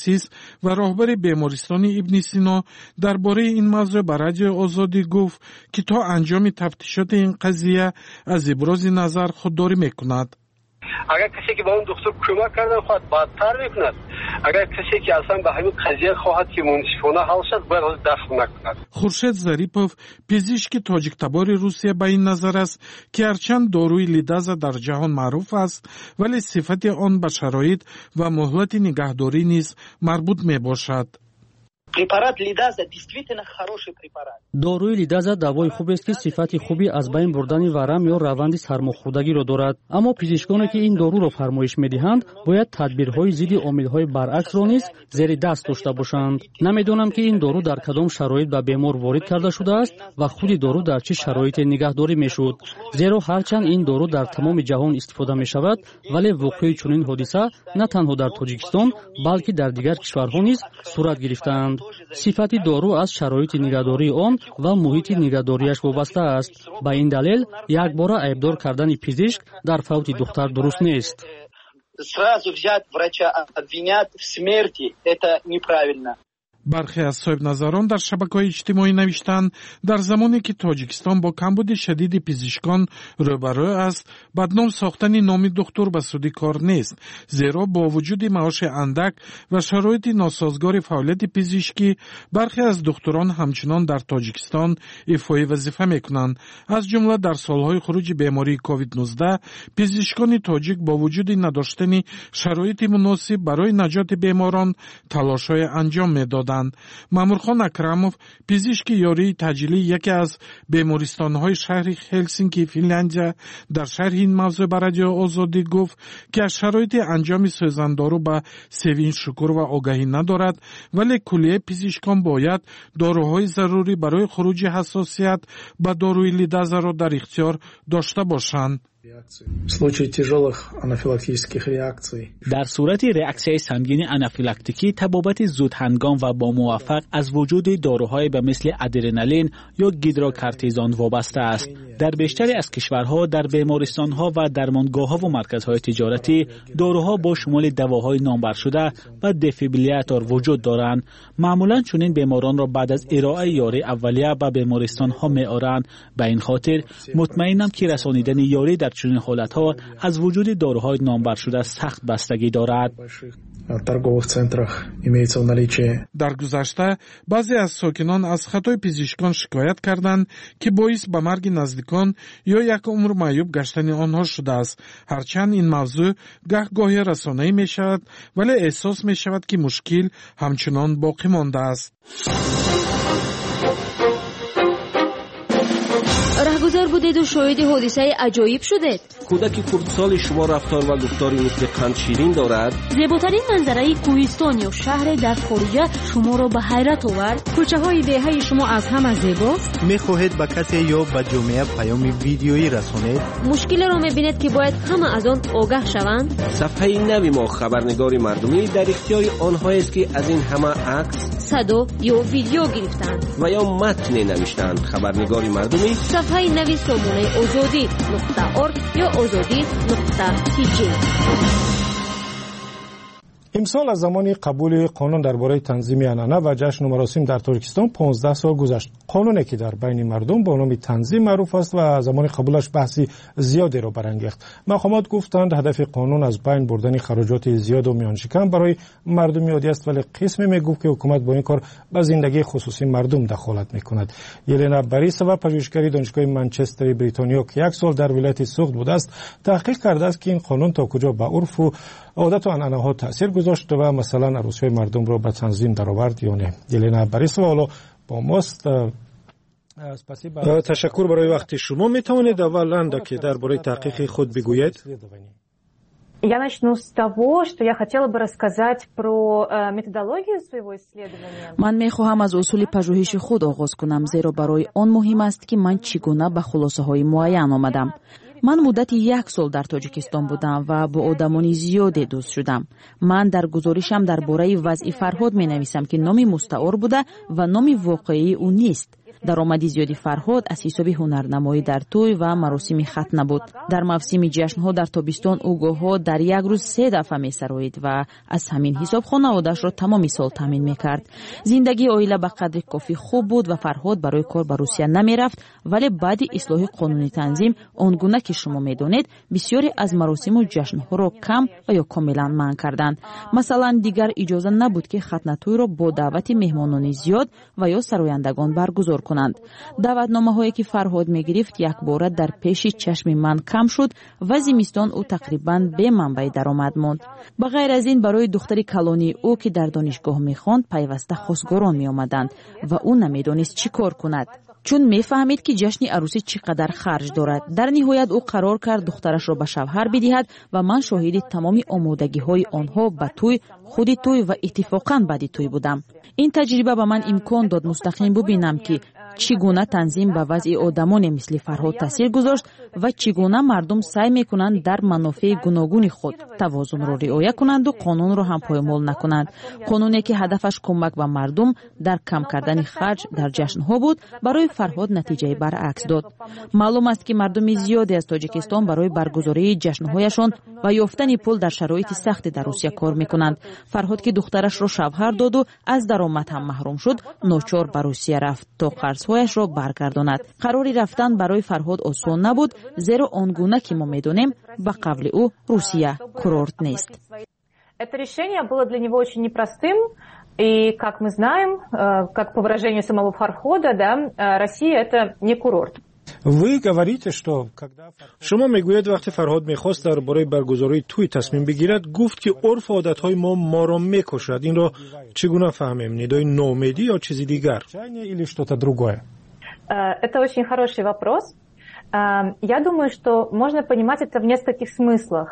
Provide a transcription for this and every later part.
мутахассис ва роҳбари бемористони Ибн Сино дар бораи ин мавзӯъ ба радиои Озодӣ гуфт, ки то анҷоми тафтишоти ин қазия аз ибрози назар худдорӣ мекунад. اگر کسی که با اون دکتر کمک کردن خواهد بدتر میکند. اگر کسی که اصلا به همین قضیه خواهد که منصفانه حل شد باید از دفع نکند. خورشید ظریپов پزشک تاجیکتبار روسیه به این نظر است که هرچند داروی لیدازا در جهان معروف است ولی صفت آن به شرایط و مهلت نگهداری نیز مربوط می باشد. Препарат лидаза действительно хороший препарат. داروی لیدازا دوای خوبی است که صفت خوبی از بین بردن ورم یا روند سرماخوردگی را دارد. اما پزشکانی که این دارو را فرمایش می‌دهند باید تدبیرهای ضد عامل‌های برعکس را نیز زیر دست داشته باشند. نمی‌دانم که این دارو در کدام شرایط به بیمار وارد کرده شده است و خود دارو در چه شرایطی نگهداری می‌شود. زیرا هرچند این دارو در تمام جهان استفاده می‌شود ولی واقعی چنین حادثه نه تنها در تاجیکستان بلکه در دیگر کشورها نیز صورت گرفتند. صفت دارو از شرایط نگهداری آن و محیط نگهداریش وابسته است. به این دلیل یک بار عیبدار کردن پزشک در فوت دختر درست نیست. Сразу взять врача обвинять в смерти это неправильно. برخی از صاحب نظران در شبکه‌های اجتماعی نوشتند در زمانی که تاجیکستان با کمبود شدید پزشکان روبرو است، بدنام ساختن نام دکتر به سودی کار نیست، زیرا با وجود معاش اندک و شرایط ناسازگار فعالیت پزشکی برخی از دکتران همچنان در تاجیکستان ایفای وظیفه میکنند. از جمله در سالهای خروج بیماری کووید 19 پزشکان تاجیک با وجود نداشتن شرایط مناسب برای نجات بیماران تلاش‌های انجام میدادند. مامورخان اکراموف پزشک یاری تجلی یکی از بیمارستان‌های شهر هلسینکی فنلاندیا در شرح این موضوع به رادیو آزادی گفت که از شرایط انجام سوزندارو به سوین شکر و آگاهی ندارد ولی کلیه پزشکان باید داروهای ضروری برای خروج حساسیت به داروی لیدازا را در اختیار داشته باشند. در صورت reaksiya سنگین آنافیلاکتیکی تبابت زود هنگام و با موفق از وجود داروهای به مثل ادرنالین یا گیدروکورتیزون وابسته است. در بیشتری از کشورها در بیمارستانها و درمانگاه‌ها و مرکزهای تجارتی داروها با شمول دواهای نامبر شده و دفیبریلاتور وجود دارند. معمولاً چنین بیماران را بعد از ارائه یاری اولیه به بیمارستانها می‌آورند. به این خاطر مطمئنم که رسانیدن یاری در چنین حالتها از وجود داروهای نامبر شده سخت بستگی دارد. در گذشته بعضی از ساکنان از خطای پزشکان شکایت کردند که باعث به مرگ نزدیکان یا یک عمر معیوب گشتن آنها شده است. هرچند این موضوع گاهی رسانه‌ای می شود ولی احساس می شود که مشکل همچنان باقی مانده است. راهگذار بودید و شاهد حادثه عجایب شدید. کودک خردسال شما رفتار و گفتاری مثل قند شیرین دارد. زیباترین منظره کوهستان یا شهر در خارج شما را به حیرت آورد. کوچه های دهه شما از همه زیباست. میخواهید به کسی یا به جامعه پیام ویدیویی رسانید؟ مشکل را میبینید که باید همه از آن آگاه شوند. صفحه نوی ما خبرنگار مردمی در اختیار آنهایی است که از این همه عکس، صدا یا ویدیو گرفتند و یا متن نوشتند. خبرنگار مردمی صفحه نوی سامانه azadi.org یا azadi.tg. امسال از زمان قبول قانون درباره تنظیم عنعنه و جشن و مراسم در ترکستان 15 سال گذشت. قانونی که در بین مردم با نام تنظیم معروف است و زمان قبولش بحثی زیادی را برانگیخت. مقامات گفتند هدف قانون از بین بردن خراجات زیاد و میانشکم برای مردم یادی است، ولی قسمی میگفت که حکومت با این کار به زندگی خصوصی مردم دخالت میکند. یلنا باریسووا پژوهشگر دانشگاه منچستر بریتانیا که یک سال در ولایت سوخت بوده است تحقیق کرده است که این قانون تا کجا به عرف و عادت و عنعنه ها تاثیر گذاشت و مثلا عروسی مردم را به تنظیم درآورد یا نه. یلنا باریسووا حالا با ماست. تشکر برای وقت شما. میتوانید اولا که درباره تحقیق خود بگویید؟ Я начну с того, что я хотела бы рассказать про методологию своего исследования. من می‌خواهم از اصول پژوهش خود آغاز کنم، زیرا برای آن مهم است که من چگونه به خلاصه‌های معین آمدم. من مدت 1 سال در تاجیکستان بودم و با آدمان زیادی دوست شدم. من در گزارشم درباره وضع فرهاد می‌نویسم که نام مستعار بوده و نام واقعی او نیست. даромади зиёди Фарҳод аз ҳисоби ҳунарнамоӣ дар тӯй ва маросими хатна буд. дар мавсими ҷашнҳо дар тобистон ӯ гоҳҳо дар як рӯз 3 дафъа месароид ва аз ҳамин ҳисоб хонаводаашро тамоми сол таъмин мекард. зиндагии оила ба қадри кофӣ хуб буд ва Фарҳод барои кор ба Русия намерафт, вале баъди ислоҳи қонуни танзим он гуна ки шумо медонед, бисёре аз маросиму ҷашнҳоро кам ва ё комилан манъ карданд. масалан, дигар иҷоза набуд ки хатнатӯйро бо даъвати меҳмонони зиёд ва ё сарояндагон баргузор кунанд. даъватномаҳое ки Фарҳод мегирифт якбора дар пеши чашми ман кам шуд ва зимистон ӯ тақрибан бе манбаи даромад монд. ба ғайр аз ин, барои духтари калонии ӯ ки дар донишгоҳ мехонд пайваста хосгорон меомаданд ва ӯ намедонист чӣ кор кунад, чун мефаҳмид ки ҷашни арӯсӣ чӣ қадар харҷ дорад. дар ниҳоят ӯ қарор кард духтарашро ба шавҳар бидиҳад ва ман шоҳиди тамоми омодагиҳои онҳо ба тӯй, худи тӯй ва иттифоқан баъди тӯй будам. ин таҷриба ба ман имкон дод мустақим бубинам ки чӣ гуна танзим ба вазъи одамоне мисли Фарҳод таъсир гузошт ва чӣ гуна мардум сай мекунанд дар манофеи гуногуни худ тавозунро риоя кунанду қонунро ҳам поймол накунанд. қонуне ки ҳадафаш кӯмак ба мардум дар кам кардани харҷ дар ҷашнҳо буд, барои Фарҳод натиҷаи баръакс дод. маълум аст ки мардуми зиёде аз Тоҷикистон барои баргузории ҷашнҳояшон ва ёфтани пул дар шароити сахте дар Русия кор мекунанд. Фарҳод ки духтарашро шавҳар доду аз даромад ҳам маҳрум шуд, ночор ба Русия рафт то қарзҳояшро баргардонад. қарори рафтан барои Фарҳод осон набуд, зеро он гуна ки мо медонем, ба қавли ӯ Русия курорт нест. Это решение было для него очень непростым, и, как мы знаем, как по выражению самого Фархода, да, Россия — это не курорт. Вы говорите, что шумо мегӯед вақти Фарҳод мехост дар бораи баргузории тӯй тасмим бигирад, гуфт ки урфу одатҳои моро мекушад. Инро чӣ гуна фаҳмем? Нидои ноумедӣ ё чизи дигар? Или что-то другое? Это очень хороший вопрос. Я думаю, что можно понимать это в нескольких смыслах.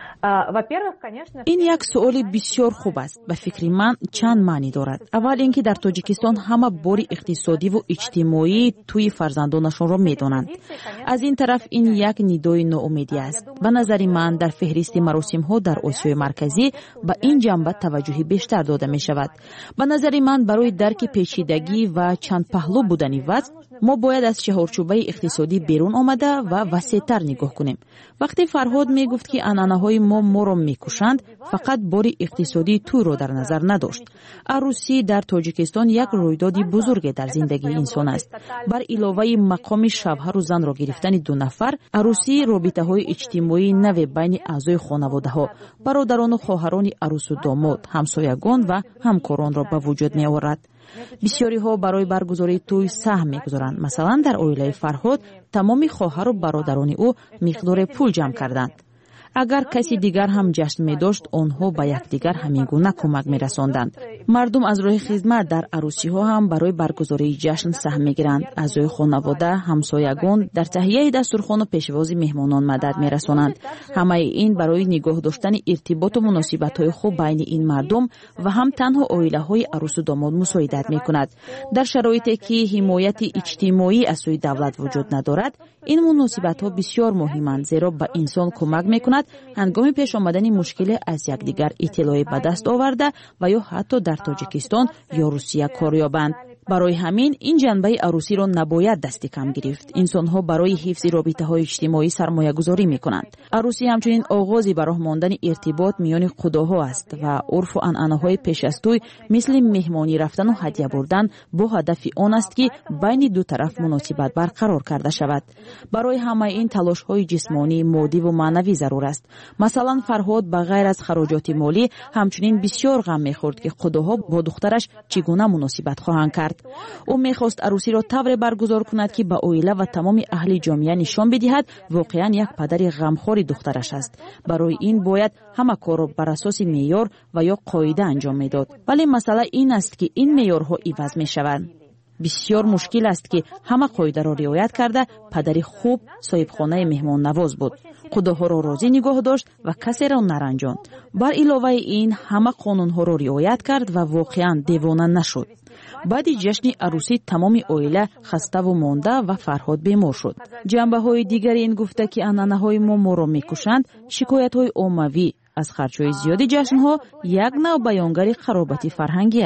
ин як суоли бисёр хуб аст. ба фикри ман чанд маънӣ дорад. аввал ин ки дар Тоҷикистон ҳама бори иқтисодиву иҷтимоии тӯи фарзандонашонро медонанд. аз ин тараф ин як нидои ноумедӣ аст. ба назари ман дар феҳристи маросимҳо дар Осиёи марказӣ ба ин ҷанба таваҷҷӯҳи бештар дода мешавад. ба назари ман барои дарки печидагӣ ва чандпаҳлӯ будани вазъ мо бояд аз чаҳорчӯбаи иқтисодӣ берун омада ва васеътар нигоҳ кунем. вақте Фарҳод мегуфт ки анъанаҳои моро мекушанд, фақат бори иқтисодии тӯйро дар назар надошт. арӯсӣ дар Тоҷикистон як рӯйдоди бузурге дар зиндагии инсон аст. бар иловаи мақоми шавҳару занро гирифтани ду нафар, арӯсӣ робитаҳои иҷтимоии наве байни аъзои хонаводаҳо, бародарону хоҳарони арӯсу домод, ҳамсоягон ва ҳамкоронро ба вуҷуд меорад. бисёриҳо барои баргузории тӯй саҳм мегузоранд. масалан, дар оилаи Фарҳод тамоми хоҳару бародарони ӯ миқдоре пул ҷамъ карданд. агар каси дигар ҳам ҷашн медошт, онҳо ба якдигар ҳамин гуна кӯмак мерасонданд. мардум аз роҳи хизмат дар арӯсиҳо ҳам барои баргузории ҷашн саҳм мегиранд. аъзои хонавода, ҳамсоягон дар таҳияи дастурхону пешвози меҳмонон мадад мерасонанд. ҳамаи ин барои нигоҳ доштани иртиботу муносибатҳои хуб байни ин мардум ва ҳам танҳо оилаҳои арӯсу домод мусоидат мекунад. дар шароите ки ҳимояти иҷтимоӣ аз сӯи давлат вуҷуд надорад, ин муносибатҳо бисёр муҳиманд, зеро ба инсон кӯмак мекунад ҳангоми пеш омадани мушкиле аз якдигар иттилоӣ ба даст оварда ва ё ҳатто дар Тоҷикистон ё Русия кор ёбанд. барои ҳамин ин ҷанбаи арӯсиро набояд дасти кам гирифт. инсонҳо барои ҳифзи робитаҳои иҷтимоӣ сармоягузорӣ мекунанд. арӯсӣ ҳамчунин оғози ба роҳ мондани иртибот миёни худоҳо аст ва урфу анъанаҳои пеш аз тӯй мисли меҳмонӣ рафтану ҳадя бурдан бо ҳадафи он аст ки байни ду тараф муносибат барқарор карда шавад. барои ҳамаи ин талошҳои ҷисмонӣ, моддиву маънавӣ зарур аст. масалан, Фарҳод ба ғайр аз хароҷоти молӣ ҳамчунин бисёр ғам мехӯрд ки худоҳо бо духтараш чӣ гуна муносибат хоҳанд кард. ӯ мехост арӯсиро тавре баргузор кунад ки ба оила ва тамоми аҳли ҷомеа нишон бидиҳад воқеан як падари ғамхори духтараш аст. барои ин бояд ҳама корро бар асоси меъёр ва ё қоида анҷом медод. вале масъала ин аст ки ин меъёрҳо иваз мешаванд. бисёр мушкил аст ки ҳама қоидаро риоят карда падари хуб соҳибхонаи меҳмоннавоз буд. худоҳоро розӣ нигоҳ дошт ва касеро наранҷонд. бар иловаи ин ҳама қонунҳоро риоят кард ва воқеан девона нашуд. баъди ҷашни арӯсӣ тамоми оила хаставу монда ва Фарҳод бемор шуд. ҷанбаҳои дигари ин гуфта ки анъанаҳои моро мекушанд, шикоятҳои оммавӣ аз харҷҳои зиёди ҷашнҳо як навъ баёнгари харобати фарҳангӣ аст.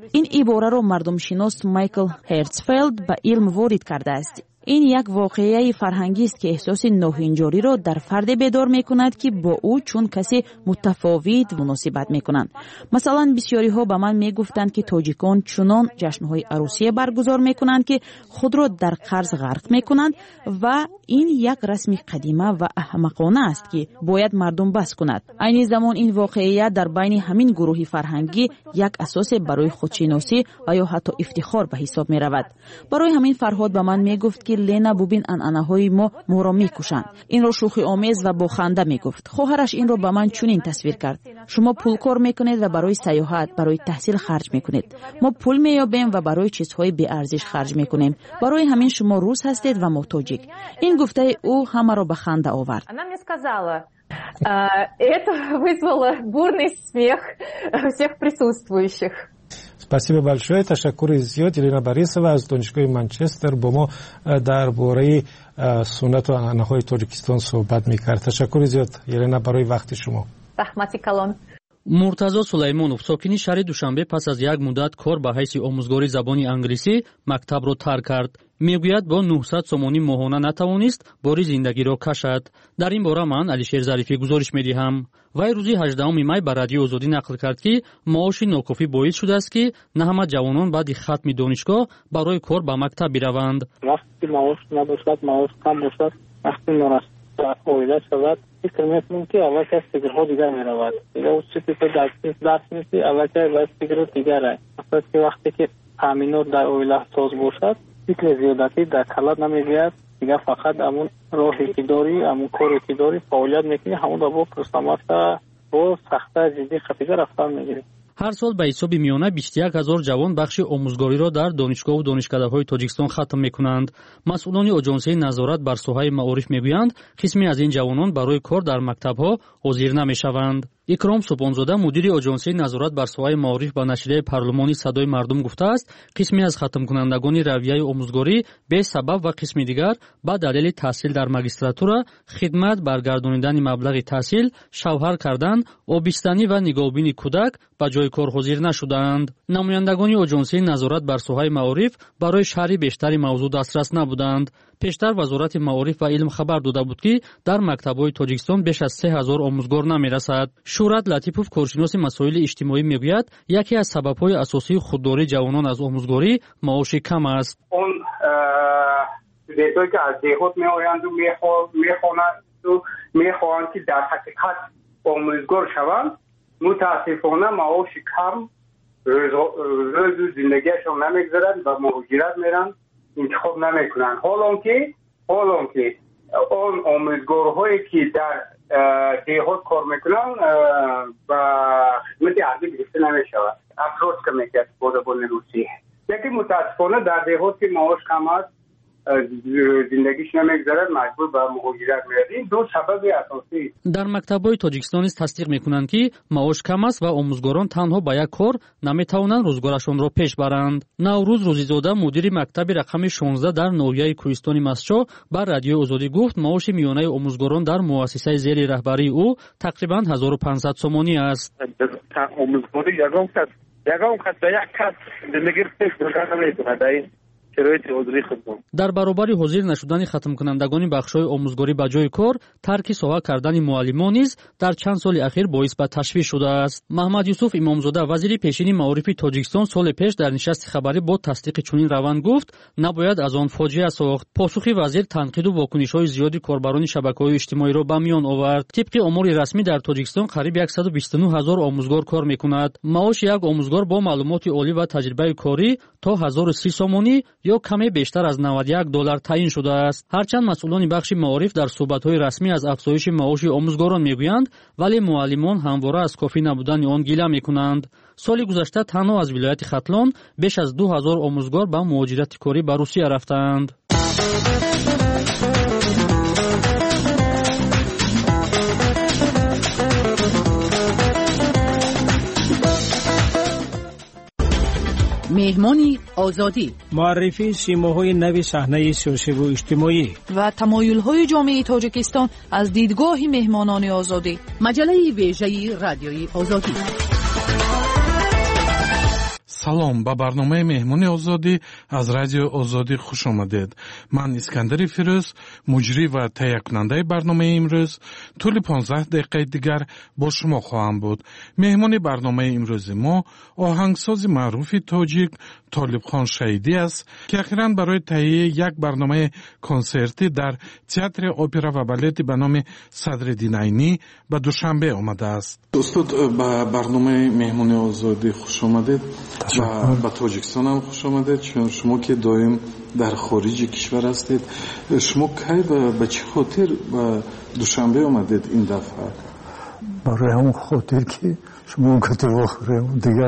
این عباره‌ро мардумшинос Майкл Херцфелд ба илм ворид кардааст. این یک واقعه فرهنگی است که احساس ناهنجاری را در فرد بیدار میکند که با او چون کسی متفاوت مناسبت میکنند. مثلا بسیاری ها به من میگفتند که تاجیکان چنان جشنهای عروسی برگزار میکنند که خود را در قرض غرق میکنند و این یک رسم قدیمه و احمقانه است که باید مردم بس کند. عین زمان این واقعه در بین همین گروه فرهنگی یک اساس برای خودشناسی و یا حتی افتخار به حساب میرود. برای همین فرهاد به من میگفت که لینا ببین انعنه‌های ما را میکشند. این را شوخی آمیز و با خنده میگفت. خواهرش این را به من چنین تصویر کرد. شما پول کار میکنید و برای سیاحت، برای تحصیل خرج میکنید. ما پول مییابیم و برای چیزهای بی ارزش خرج میکنیم. برای همین شما روس هستید و ما تاجیک. این گفته او همه را به خنده آورد. Она мне сказала, это вызвало бурный смех всех присутствующих. спасибо большое. تشکر زیاد یلینا باریسова از دانشگاه منچستر با ما درباره سنت و عنعنه‌های تاجیکستان صحبت می‌کرد. تشکر زیاد یلینا برای وقت شما. رحمتی کلان. муртазо сулаймонов сокини шаҳри душанбе пас аз як муддат кор ба ҳайси омӯзгори забони англисӣ мактабро тарк кард. мегӯяд бо 900 сомонӣ моҳона натавонист бори зиндагиро кашад. дар ин бора ман алишер зарифӣ гузориш медиҳам. вай рӯзи 18 май ба радиои озодӣ нақл кард ки маоши нокофӣ боис шудааст ки на ҳама ҷавонон баъди хатми донишгоҳ барои кор ба мактаб бираванд. вақти маош набошад, маош кам бошад, вақти норас оила шавад, фикр мекунем ки аввалка фикрҳо дигар меравад. дигар чизе ки дарс меси аввалка баъд фикрҳо дигар аст. мақсад ки вақте ки таъминот дар оила соз бошад, фикри зиёдатӣ дар калад намегӯяд. дигар фақат амун роҳе ки дорӣ, амун коре ки дорӣ, фаъолият мекунӣ, ҳамонро бо пурсамаста бо сахта ҷиддӣ хатига рафтар мегирӣ. ҳар сол ба ҳисоби миёна 21 000 ҷавон бахши омӯзгориро дар донишгоҳу донишкадаҳои тоҷикистон хатм мекунанд. масъулони оҷонсияи назорат бар соҳаи маориф мегӯянд, қисме аз ин ҷавонон барои кор дар мактабҳо ҳозир намешаванд. икром субҳонзода мудири оҷонсияи назорат бар соҳаи маориф ба нашрияи парлумони садои мардум гуфтааст, қисме аз хатмкунандагони равияи омӯзгорӣ бесабаб ва қисми дигар ба далели таҳсил дар магистратура, хидмат, баргардонидани маблағи таҳсил, шавҳар кардан, обистанӣ ва нигоҳубини кӯдак ба ҷои кор ҳозир нашудаанд. намояндагони оҷонсияи назорат бар соҳаи маориф барои шарҳи бештари мавзӯъ дастрас набуданд. пештар вазорати маориф ва илм хабар дода буд ки дар мактабҳои тоҷикистон беш аз 3000 омӯзгор намерасад. шӯҳрат латипов, коршиноси масоили иҷтимоӣ, мегӯяд, яке аз сабабҳои асосии худдории ҷавонон аз омӯзгорӣ маоши кам аст. он студентҳое ки аз деҳот меоянду мехоҳанд ки дар ҳақиқат омӯзгор шаванд, мутаассифона маоши кам рӯзу зиндагиашон намегзаранд ва муҳоҷират меранд, интихоб намекунанд. ҳолон ки он омӯзгорҳое ки дар деҳот кор мекунанд ба хидмати ардӣ гирифта намешавад. отсрочка мекард бо забони русӣ. яке мутаассифона дар деҳот ки маош кам аст, зиндагиш намегзарад, маҷбур ба муҳоҷират меяд. ин ду сабаби асосӣ. дар мактабҳои тоҷикистон низ тасдиқ мекунанд ки маош кам аст ва омӯзгорон танҳо ба як кор наметавонанд рӯзгорашонро пеш баранд. наврӯз рӯзизода, мудири мактаби рақами 16 дар ноҳияи кӯҳистони Масчо ба радиои озодӣ гуфт, маоши миёнаи омӯзгорон дар муассисаи зери раҳбарии ӯ тақрибан 1500 сомонӣ аст. омӯзгорӣ ягон кас ба як кас зиндагиро пеш бурда наметавонад. дар баробари ҳозир нашудани хатмкунандагони бахшҳои омӯзгорӣ ба ҷои кор, тарки соҳа кардани муаллимон низ дар чанд соли ахир боис ба ташвиш шудааст. маҳмад юсуф имомзода, вазири пешини маорифи тоҷикистон, соли пеш дар нишасти хабарӣ бо тасдиқи чунин раванд гуфт, набояд аз он фоҷиа сохт. посухи вазир танқиду вокунишҳои зиёди корбарони шабакаҳои иҷтимоиро ба миён овард. тибқи омори расмӣ дар тоҷикистон қариб 129 000 омӯзгор кор мекунад. маоши як омӯзгор бо маълумоти олӣ ва таҷрибаи корӣ то 1030 сомонӣ ё каме бештар аз $91 таъин шудааст. ҳарчанд масъулони бахши маориф дар суҳбатҳои расмӣ аз афзоиши маоши омӯзгорон мегӯянд, вале муаллимон ҳамвора аз кофӣ набудани он гила мекунанд. соли гузашта танҳо аз вилояти хатлон беш аз 2000 омӯзгор ба муҳоҷирати корӣ ба Русия рафтаанд. меҳмони озодӣ муаррифӣ симоҳои нави саҳнаи сиёсиву иҷтимоӣ ва тамоюлҳои ҷомеаи тоҷикистон аз дидгоҳи меҳмонони озодӣ. маҷалаи вежаи радиои озодӣ. салом ба барномаи меҳмони озодӣ аз радио озодӣ хуш омадед. ман искандари фирӯз муҷрӣ ва таҳиякунандаи барномаи имрӯз тӯли 15 дақиқаи дигар бо шумо хоҳам буд. меҳмони барномаи имрӯзи мо оҳангсози маъруфи тоҷик толибхон шаҳидӣ аст ки ахиран барои таҳияи як барномаи консертӣ дар театри опера ва балети ба номи Садриддин Айнӣ ба Душанбе омадааст. устод, ба барномаи меҳмони озодӣ хуш омадед. ба Тоҷикистон ҳам хуш омадед. чун шумо ки доим дар хориҷи кишвар ҳастед, шумо кай ба чӣ хотир ба Душанбе омадед ин дафъа? барои ҳамон хотир ки шумо гуфтед охирем дигар.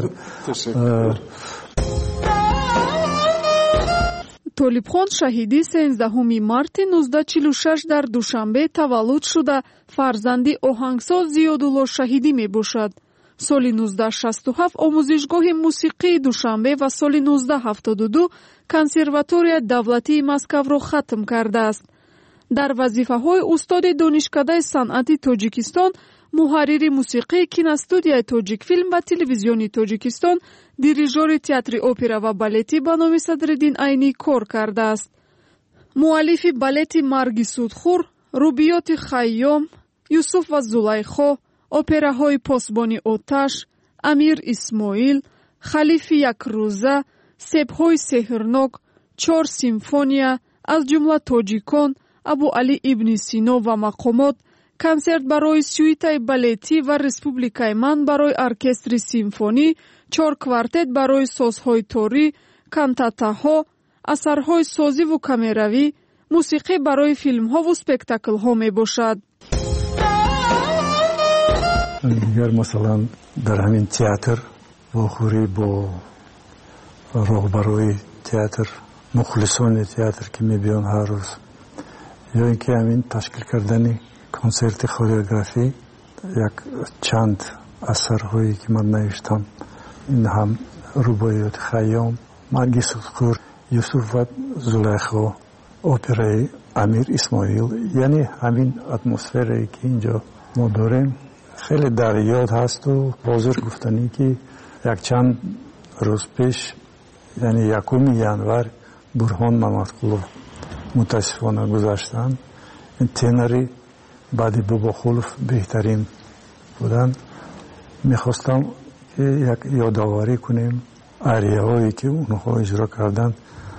толибхон шаҳидӣ 13 марти 1946 дар Душанбе таваллуд шуда фарзанди оҳангсоз Зиёдулло Шаҳидӣ мебошад. соли 1967 омӯзишгоҳи мусиқии Душанбе ва соли 1972 консерваторияи давлатии Москавро хатм кардааст. дар вазифаҳои устоди донишкадаи санъати Тоҷикистон, муҳаррири мусиқии киностудияи Тоҷикфилм ва телевизиони Тоҷикистон, дирижёри театри опера ва балети ба номи Садриддин Айнӣ кор кардааст. муаллифи балети Марги Судхур, рубиёти Хайём, Юсуф ва Зулайхо, операҳои Посбони оташ, Амир Исмоил, Халифи Якрӯза, Себҳои сеҳрнок, 4 симфония, аз ҷумла Тоҷикон, Абу Али ибни Сино ва мақомот, консерт барои сюитаи балетӣ ва Республикаи ман барои оркестри симфонӣ, 4 квартет барои созҳои торӣ, кантатаҳо, асарҳои созиву камеравӣ, мусиқӣ барои филмҳову спектаклҳо мебошад. дигар масалан дар ҳамин театр вохӯрӣ бо роҳбарои театр, мухлисони театр ки мебиён ҳар рӯз, ё ин ки ҳамин ташкил кардани консерти хореографӣ, як чанд асарҳое ки ман навиштам, ин ҳам рубоиёти Хайём, Марги Судхур, Юсуф ва Зулайхо, операи Амир Исмоил, яъне ҳамин атмосферае ки инҷо мо дорем хеле дар ёд ҳасту ҳозир гуфтанӣ ки якчанд рӯз пеш, яъне 1 январ Бурҳон Мамадқулов мутаассифона гузаштанд. ин тенари баъди Бобохулов беҳтарин буданд. мехостам ки як ёдоварӣ кунем арияҳое ки онҳо иҷро карданд,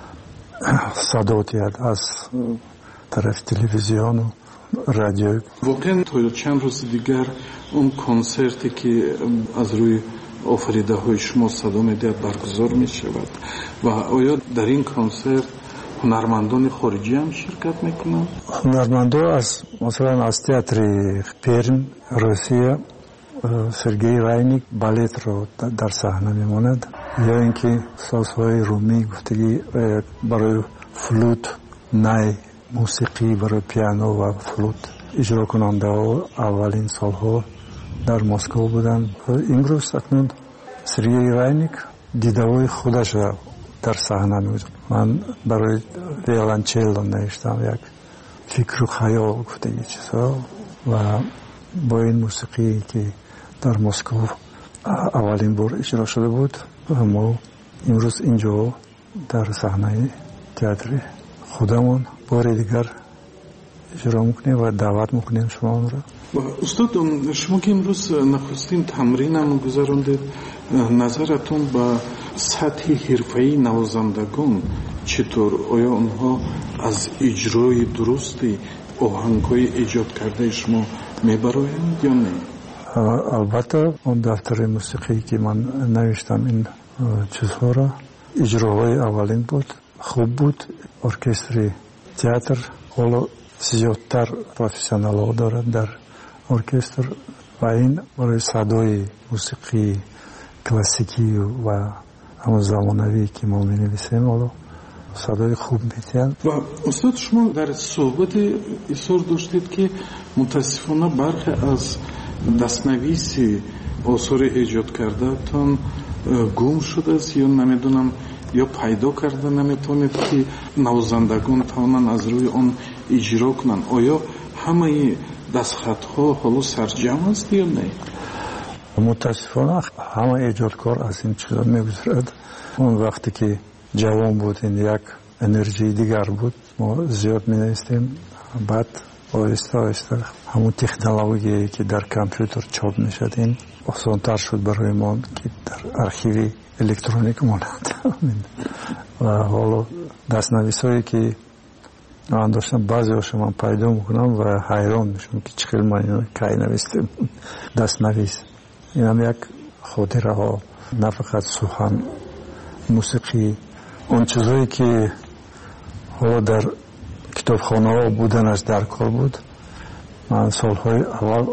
садоти аз тарафи телевизиону радио. воқеан то чанд рӯзи дигар он консерте ки аз рӯи офаридаҳои шумо садо медиҳад баргузор мешавад ва оё дар ин консерт ҳунармандони хориҷӣ ҳам ширкат мекунанд? ҳунармандо масалан аз театри Перм, Русия, Сергей Райник балетро дар саҳна мемонад, ё ин ки созҳои румӣ гуфтагӣ барои флут, най, мусиқӣ барои пиано ва флут иҷрокунандаҳо аввалин солҳо дар Москва буданд. имрӯз акнун Сергей Райник дидаҳои худашро дар саҳна мегузорад. ман барои виолончелло навиштам як фикру хаёл гуфтагӣ чизҳо ва бо ин мусиқие ки дар Москва аввалин бор иҷро шуда буд, мо имрӯз инҷо дар саҳнаи театри худамон бори дигар иҷро мекунем ва даъват мекунем шуморо. устод, шумо ки имрӯз нахустин тамринам гузарондед, назаратон ба сатҳи ҳирфаии навозандагон читор? оё онҳо аз иҷрои дурусти оҳангҳои эҷод кардаи шумо мебароянд ё не? албатта он дафтари мусиқӣ ки ман навиштам ин чизҳоро, иҷроҳои аввалин буд, хуб буд. оркестри театр ҳоло зиёдтар профессионалҳо дорад дар оркестр ва ин барои садои мусиқии классикӣ ва ҳамон замонавӣ ки мо менависем ҳоло садои хуб метиҳад. ва устод, шумо дар суҳбате изҳор доштед ки мутаассифона бархе аз дастнависи осори эҷод кардаатон гум шудааст ё намедонам ё пайдо карда наметавонед ки навозандагон тавонанд аз рӯи он иҷро кунанд. оё ҳамаи дастхатҳо ҳоло сарҷам аст ё не? متاسفانه همه ایجادکار از این چیزا میگذرد. اون وقتی که جوان بود این یک انرژی دیگر بود، ما زیاد می‌نویسیم. بعد آهسته آهسته همون تکنولوژی که در کامپیوتر چاپ میشد این آسان‌تر شد برای ما که در ارشیو الکترونیک ماند. و حالا دست‌نویسایی که من داشتم بعضی هاشو من پیدا میکنم و حیران میشم که چقدر من اینو کی نوشتم. دست‌نویس این هم یک خاطره ها، نه فقط سخن، موسیقی، اون چیزایی که حالا در کتابخانه ها بودنش در کار بود. من سالهای اول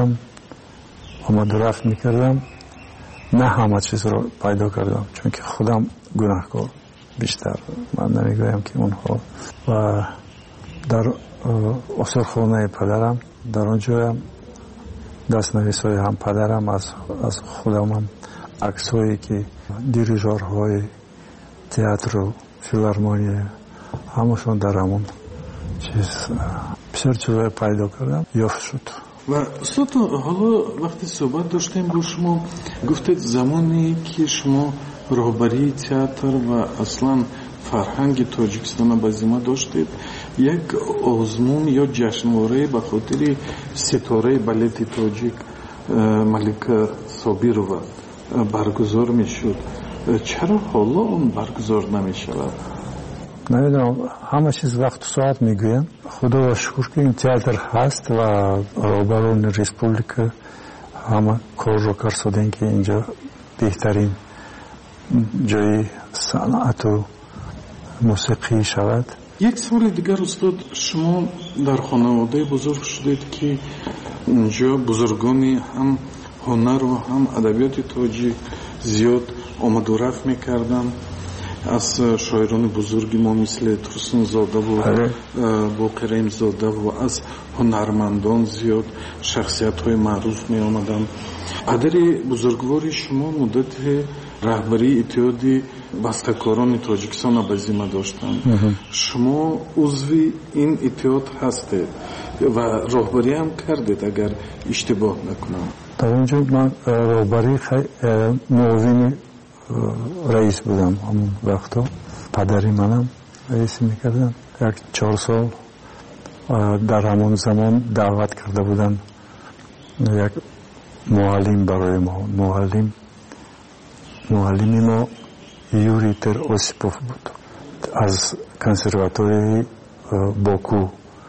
آمد و رفت میکردم، نه همه چیز رو پیدا کردم چون که خودم گناهکار بیشتر، من نمیگویم که اونها. و در آثارخانه پدرم در اونجا دست‌نویس‌های هم پدرم از خودم هم عکسایی که دیریژورهای تئاتر و فیلارمونی همشون در همون چیز بسیار چیزای پیدا کردم یافت شد. و استاد حالا وقتی صحبت داشتیم با شما گفتید زمانی که شما راهبری تئاتر و اصلا فرهنگ تاجیکستان به ذمه داشتید، یک آزمون یا جشنواره به خاطر ستاره بالت تاجیک ملکه صابیرова برگزار میشد. چرا حالا اون برگزار نمیشود؟ نمیدونم، همه چیز وقت و ساعت میگویم. خدا را شکر که این تئاتر هست و رهبران ریسپوبلیکا همه کار رو کردن که اینجا بهترین جای صنعت و موسیقی شود. یک سوال دیگر استاد، شما در خانواده بزرگ شدید که اینجا بزرگانی هم هنر و هم ادبیات تاجیک زیاد آمد و رفت میکردن. از شاعران بزرگی ما مثل ترسون زاده و باقریم زاده و از هنرمندان زیاد شخصیت های معروف می آمدن. پدر بزرگوار شما مدت رهبری اتحاد بسته‌کاران تاجیکستان به ذمه داشتند. شما عضو این اتحاد هستید و راهبری هم کردید اگر اشتباه نکنم. در اونجا من راهبری معاون رئیس بودم. همون وقتا پدری منم رئیس میکردن. 4 سال در همون زمان دعوت کرده بودن یک معلم برای ما. معلمی ما یوری تر اوسیپوف بود. از کنسرواتوری باکو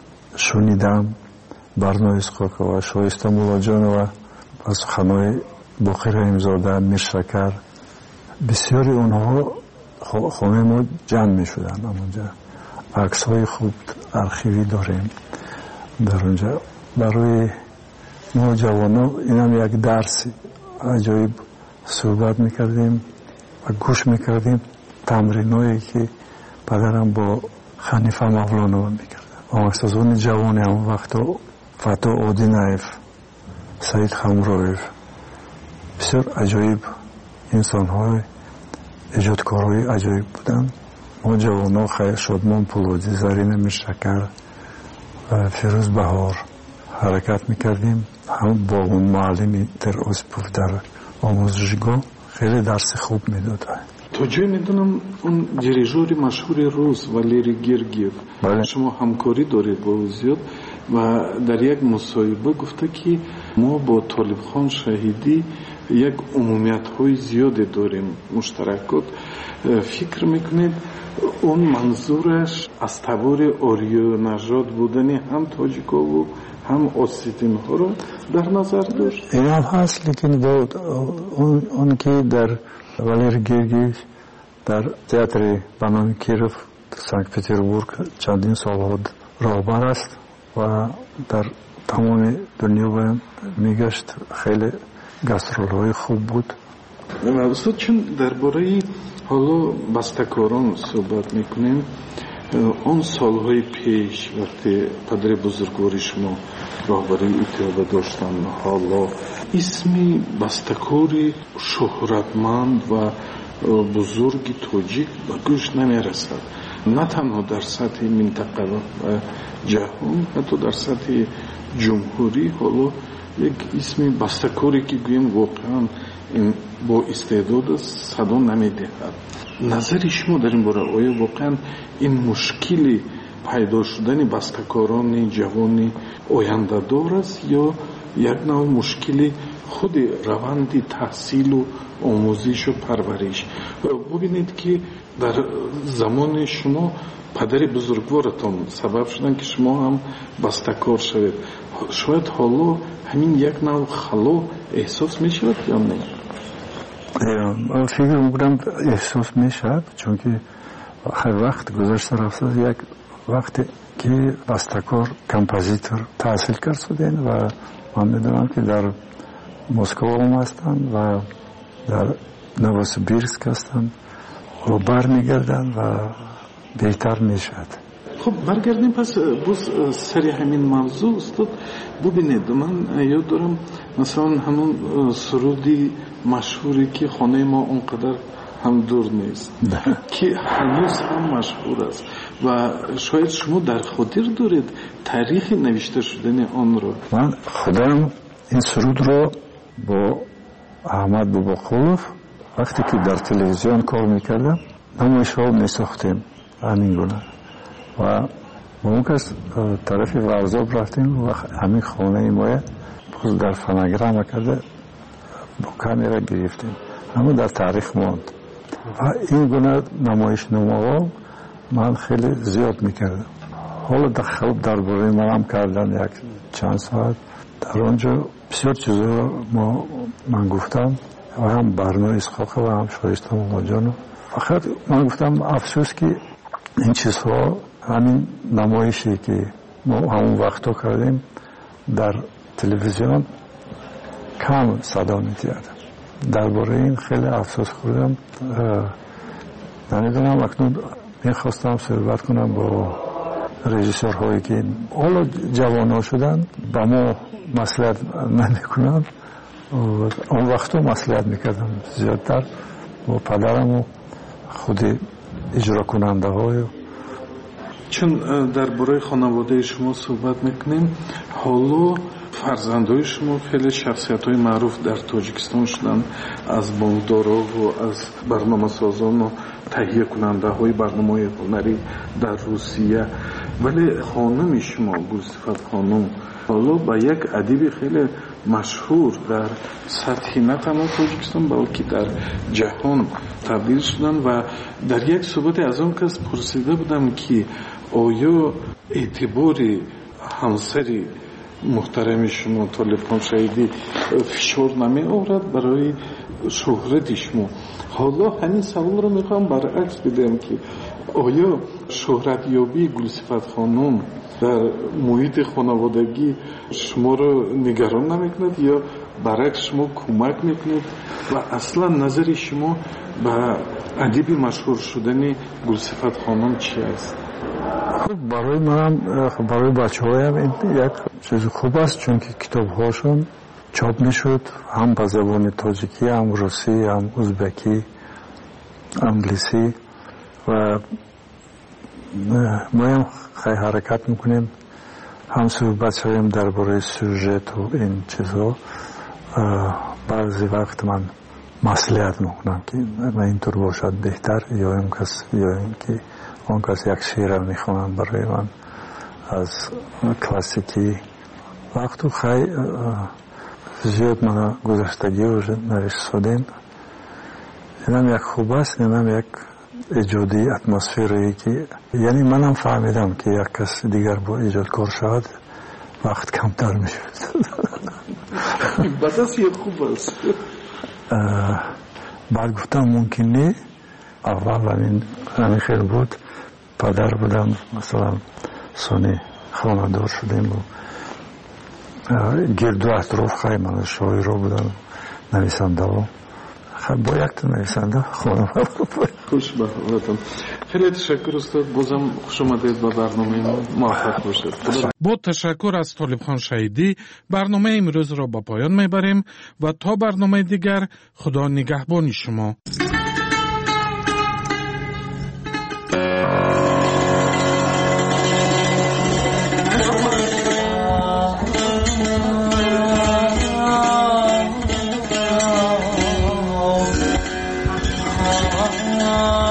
شنیدم برنامه اسقاقا و شایسته مولاجانова از خانه باقریم زاده، میرشکر، بسیاری اونها خانه ما جمع می شدن. اونجا عکس های خوب ارشیوی داریم در اونجا. برای ما جوانان اینم یک درس عجایب صحبت میکردیم و گوش میکردیم تمرینایی که پدرم با خنیفه مولانا میکرد. آموزگاران جوان هم وقتا فتا آدینایف، سعید خمرویف، بسیار عجایب انسان های ایجادکارهای عجایب بودن. ما جوانان خیر شادمان پولادی، زرین میرشکر و فیروز بهار حرکت میکردیم. هم با اون معلمی در اوسیپوف در آموزشگاه خیلی درس خوب میداد. تا جای میدونم اون دیریژور مشهور روس والیری گرگیف شما همکاری دارید با او زیاد و در یک مصاحبه گفته که ما با طالب خان شهیدی یک عمومیت های زیادی داریم مشترکات. فکر میکنید اون منظورش از تبار آریو نژاد بودنی هم تاجیکا و هم اوسیتین ها رو در نظر داشت؟ این هم هست، لیکن با اون که در والیر گرگیف در تئاتر بنام کیروف سانت پتربورگ چندین سال راهبر است و در تمام دنیا میگشت. خیلی گاسترول‌های خوب بود. استاد چون درباره حالا بسته‌کاران صحبت میکنیم، اون سالهای پیش وقتی پدر بزرگوار شما راهبری اتحاد داشتن، حالا اسمی بسته‌کاری شهرتمند و بزرگ تاجیک به گوش نمیرسد، نه تنها در سطح منطقه و جهان، حتی در سطح جمهوری. حالا یک اسمی بستکاری که گویم واقعا این با استعداد صدا نمیدهد. نظر شما در این باره آیا واقعا این مشکلی پیدا شدن بستکاران جوان آینده دار است یا یک نوع مشکلی خود روند تحصیل و آموزش و پرورش؟ ببینید که در زمان شما پدر بزرگوارتان سبب شدن که شما هم بستکار شوید. شاید حالا همین یک نوع خلا احساس می شود یا نه؟ فکر میکنم احساس می شود، چون که هر وقت گذشته رفته یک وقتی که بستکار کمپوزیتور تحصیل کرد شدن و من میدونم که در مسکو هم هستن و در نووسیبیرسک هستن و برمیگردن و بهتر میشود. خب برگردیم پس باز سری همین موضوع استاد. ببینید من یاد دارم مثلا همون سرودی مشهوری که خانه ما اونقدر هم دور نیست که هنوز هم مشهور است و شاید شما در خاطر دارید تاریخ نوشته شدن آن رو. من خودم این سرود رو با احمد باباقولوف وقتی که در تلویزیون کار میکردم نمایش ها میساختیم همین گونه و با اون کس طرف ورزاب رفتیم و همین خانه ما باز در فناگرام کرده با کامیرا گرفتیم، همون در تاریخ ماند و این گونه نمایش نماها من خیلی زیاد میکردم. حالا دخل در برای من هم کردن یک چند ساعت در آنجا بسیار چیزا من گفتم و هم برنامه اسحاق و هم شایسته ماجانو. فقط من گفتم افسوس که این چیزها همین نمایشی که ما همون وقتا کردیم در تلویزیون کم صدا می‌داد. درباره این خیلی افسوس خوردم. نمیدونم اکنون میخواستم صحبت کنم با رژیسورهایی که حالا جوان ها شدن با ما مصلحت نمیکنن. اون وقتا مصلحت میکردم زیادتر با پدرم و خود اجرا کننده های. چون در برای خانواده شما صحبت میکنیم، حالا فرزندای شما خیلی شخصیت های معروف در تاجیکستان شدن، از بانکدارا و از برنامه سازان و تهیه کننده های برنامه هنری در روسیه. ولی خانم شما گلصفت خانم حالا با یک ادیب خیلی مشهور در سطح نه تنها تاجیکستان بلکه در جهان تبدیل شدن و در یک صحبت از اون کس پرسیده بودم که آیا اعتباری همسری محترم شما طالبان شهیدی فشار نمی آورد برای شهرت شما؟ حالا همین سوال رو میخوام برعکس بدم که آیا شهرت یابی گلصفت خانم در محیط خانوادگی شما رو نگران نمیکند یا برعکس شما کمک میکنید و اصلا نظر شما به ادیب مشهور شدن گلصفت خانم چی است؟ خب برای منم برای بچه هایم این یک چیز خوب است، چون که کتاب هاشون چاپ میشد هم به زبان تاجیکی، هم روسی، هم ازبکی، انگلیسی و ما هم خیلی حرکت میکنیم هم صحبت شدیم درباره سوژت و این چیزها. بعضی وقت من مصلحت میکنم که اینطور باشد بهتر یا این کس یا این که اون کس یک شعر میخونم برای من از کلاسیکی. وقتی خیلی زیاد من گذشتگی و نوشته شدیم. اینم یک خوب است، اینم یک ایجادی اتمسفری که یعنی منم فهمیدم که یک کس دیگر با ایجاد کار شد وقت کمتر میشود. بعد از یک خوب است. بعد گفتم ممکن نه. اول همین خیلی بود. پدر بودم مثلا سانی خانه دار شدیم و گرد و اطراف خیلی من شاعر رو بودم، نویسنده ها. با یک تا نویسنده خانم خوش به حالتون. خیلی تشکر استاد، بازم خوش آمدید به برنامه ما. موفق باشید. با تشکر از طالبخان شهیدی برنامه امروز را با پایان میبریم و تا برنامه دیگر خدا نگهبان شما. آه